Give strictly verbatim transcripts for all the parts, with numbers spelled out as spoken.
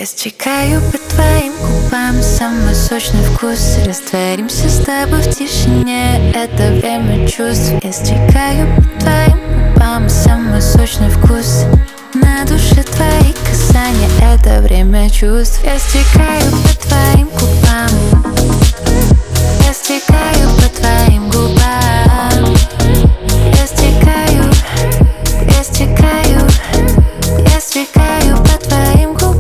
стекаю по твоим губам, самый сочный вкус. Растворимся с тобой в тишине, это время чувств. Я стекаю по твоим губам, самый сочный вкус. На душе твои касания, это время чувств. Я стекаю по твоим губам, я стекаю по твоим губам. Я стекаю, я стекаю, я стекаю по твоим губам.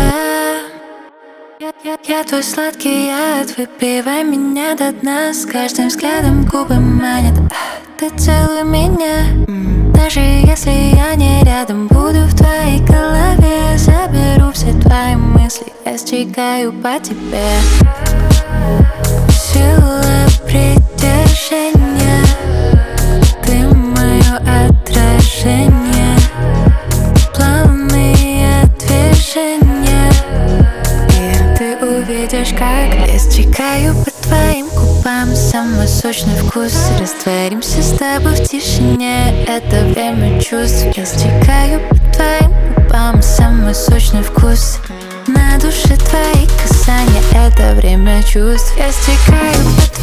Я, я, я твой сладкий яд, выпивай меня до дна. С каждым взглядом губы манят, ты целуй меня. Даже если я не рядом, буду в твоей голове. Заберу все твои мысли, я стекаю по тебе. Сила притяжения, ты мое отражение. Плавные движения, и ты увидишь, как я стекаю по твоим губам, самый сочный вкус. Растворимся с тобой в тишине, это время чувств. Я стекаю по твоим губам, самый сочный вкус. На душе твои касания, это время чувств. Я стекаю по